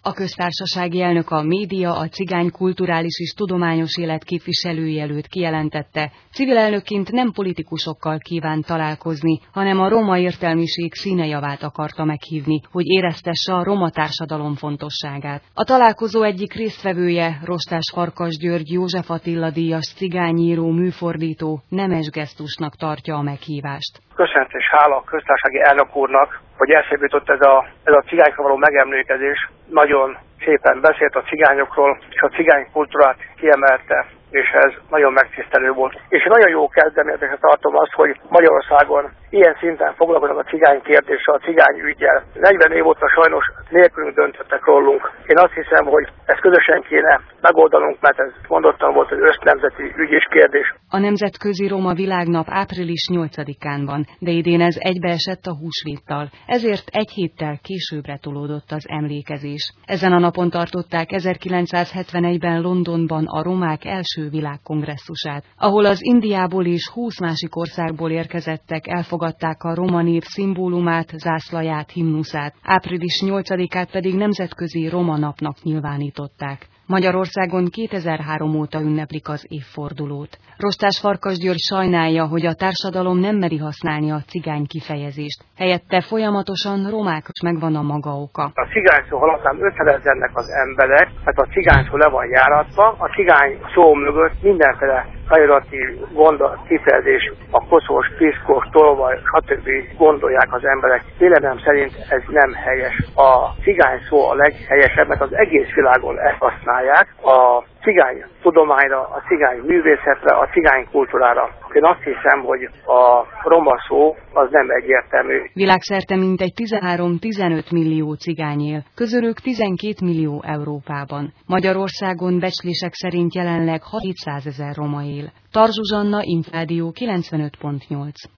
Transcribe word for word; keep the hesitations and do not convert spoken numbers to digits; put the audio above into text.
A köztársasági elnök a média, a cigány kulturális és tudományos élet képviselői előtt kijelentette, civil elnökként nem politikusokkal kíván találkozni, hanem a roma értelmiség színejavát akarta meghívni, hogy éreztesse a roma társadalom fontosságát. A találkozó egyik résztvevője, Rostás Farkas György József Attila díjas cigányíró, műfordító nemes gesztusnak tartja a meghívást. Köszönet és hála a köztársasági elnök úrnak, hogy eszébe jutott ez a, ez a cigányokra való megemlékezés. Nagyon szépen beszélt a cigányokról, és a cigány kultúrát kiemelte, és ez nagyon megtisztelő volt. És nagyon jó kezdeményezésre tartom azt, hogy Magyarországon ilyen szinten foglalkoznak a cigány kérdéssel, a cigány üggyel. negyven év óta sajnos nélkülünk döntöttek rólunk. Én azt hiszem, hogy ezt közösen kéne megoldanunk, mert ez mondottan volt egy össznemzeti ügy és kérdés. A Nemzetközi Roma Világnap április nyolcadikán van, de idén ez egybeesett a húsvéttal, ezért egy héttel későbbre tolódott az emlékezés. Ezen a napon tartották ezerkilencszázhetvenegyben Londonban a romák első világkongresszusát, ahol az Indiából és húsz másik országból érkezettek elfogadták a roma név szimbólumát, zászlaját, himnuszát, április nyolcadikát pedig Nemzetközi Roma Napnak nyilvánították. Magyarországon kétezer-három óta ünneplik az évfordulót. Rostás Farkas György sajnálja, hogy a társadalom nem meri használni a cigány kifejezést. Helyette folyamatosan romák megvan a maga oka. A cigány szó halatán ötvenezernek az emberek, mert a cigány szó le van járatva, a cigány szó mögött mindenféle fejleti gondolat, kifejezés, a koszos, piszkos, tolvaj, stb. Gondolják az emberek. Véleményem szerint ez nem helyes. A cigány szó a leghelyesebb, mert az egész világon ezt használják. A cigány tudományra, a cigány művészetre, a cigány kultúrára. Én azt hiszem, hogy a roma szó az nem egyértelmű. Világszerte mintegy tizenhárom-tizenöt millió cigány él, közülük tizenkét millió Európában. Magyarországon becslések szerint jelenleg hatszázezer roma él. Tarts Zsuzsanna, Infrádió kilencvenöt pont nyolc.